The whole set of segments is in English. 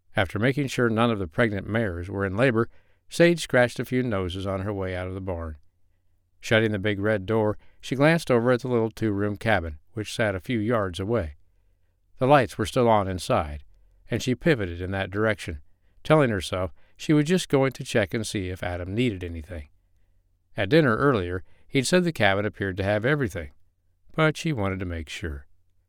After making sure none of the pregnant mares were in labor, Sage scratched a few noses on her way out of the barn. Shutting the big red door, she glanced over at the little two-room cabin, which sat a few yards away. The lights were still on inside, and she pivoted in that direction, telling herself she was just going to check and see if Adam needed anything. At dinner earlier, he'd said the cabin appeared to have everything, but she wanted to make sure.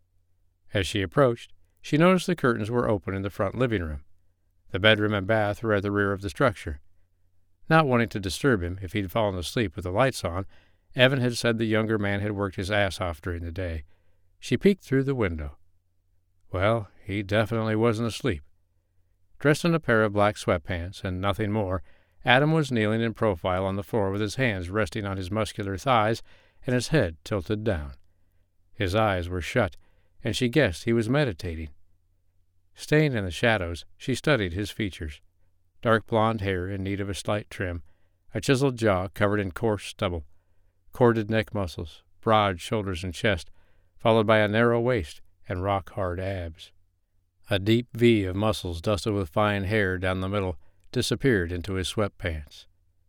As she approached, she noticed the curtains were open in the front living room. The bedroom and bath were at the rear of the structure. Not wanting to disturb him if he'd fallen asleep with the lights on, Evan had said the younger man had worked his ass off during the day. She peeked through the window. Well, he definitely wasn't asleep. Dressed in a pair of black sweatpants and nothing more, Adam was kneeling in profile on the floor with his hands resting on his muscular thighs and his head tilted down. His eyes were shut, and she guessed he was meditating. Staying in the shadows, she studied his features. Dark blonde hair in need of a slight trim, a chiseled jaw covered in coarse stubble, corded neck muscles, broad shoulders and chest, followed by a narrow waist and rock-hard abs. A deep V of muscles dusted with fine hair down the middle disappeared into his sweatpants.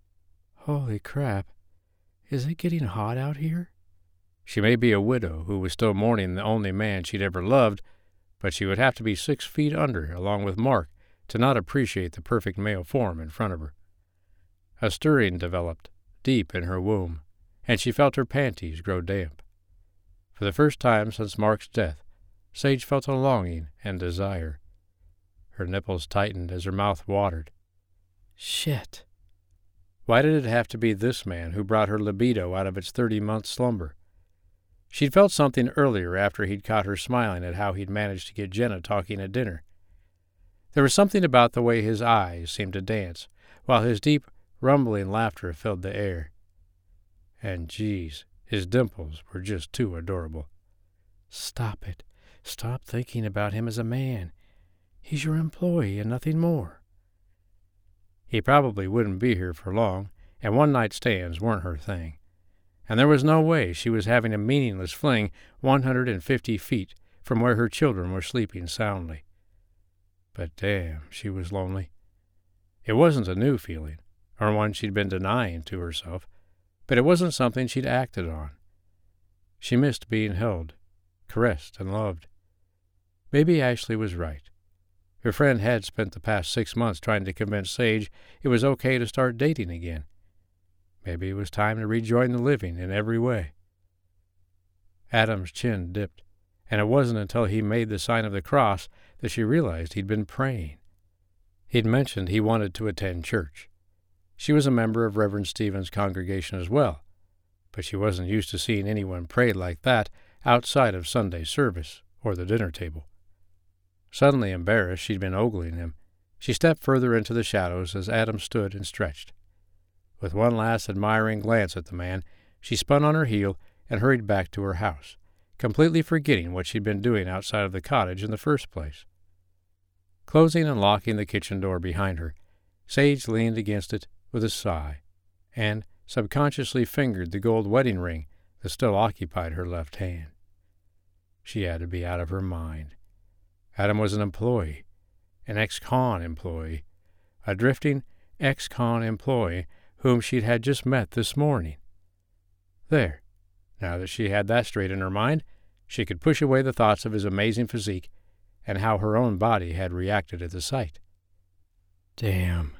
Holy crap, is it getting hot out here? She may be a widow who was still mourning the only man she'd ever loved, but she would have to be 6 feet under, along with Mark, to not appreciate the perfect male form in front of her. A stirring developed, deep in her womb, and she felt her panties grow damp. For the first time since Mark's death, Sage felt a longing and desire. Her nipples tightened as her mouth watered. Shit. Why did it have to be this man who brought her libido out of its 30-month slumber? She'd felt something earlier after he'd caught her smiling at how he'd managed to get Jenna talking at dinner. There was something about the way his eyes seemed to dance, while his deep, rumbling laughter filled the air. And, geez, his dimples were just too adorable. Stop it. Stop thinking about him as a man. He's your employee and nothing more. He probably wouldn't be here for long, and one-night stands weren't her thing. And there was no way she was having a meaningless fling 150 feet from where her children were sleeping soundly. But damn, she was lonely. It wasn't a new feeling, or one she'd been denying to herself, but it wasn't something she'd acted on. She missed being held, caressed, and loved. Maybe Ashley was right. Her friend had spent the past 6 months trying to convince Sage it was okay to start dating again. Maybe it was time to rejoin the living in every way. Adam's chin dipped, and it wasn't until he made the sign of the cross that she realized he'd been praying. He'd mentioned he wanted to attend church. She was a member of Reverend Stephen's congregation as well, but she wasn't used to seeing anyone pray like that outside of Sunday service or the dinner table. Suddenly embarrassed she'd been ogling him, she stepped further into the shadows as Adam stood and stretched. With one last admiring glance at the man, she spun on her heel and hurried back to her house, completely forgetting what she'd been doing outside of the cottage in the first place. Closing and locking the kitchen door behind her, Sage leaned against it with a sigh, and subconsciously fingered the gold wedding ring that still occupied her left hand. She had to be out of her mind. Adam was an employee, an ex-con employee, a drifting ex-con employee whom she'd had just met this morning. There, now that she had that straight in her mind, she could push away the thoughts of his amazing physique and how her own body had reacted at the sight. Damn,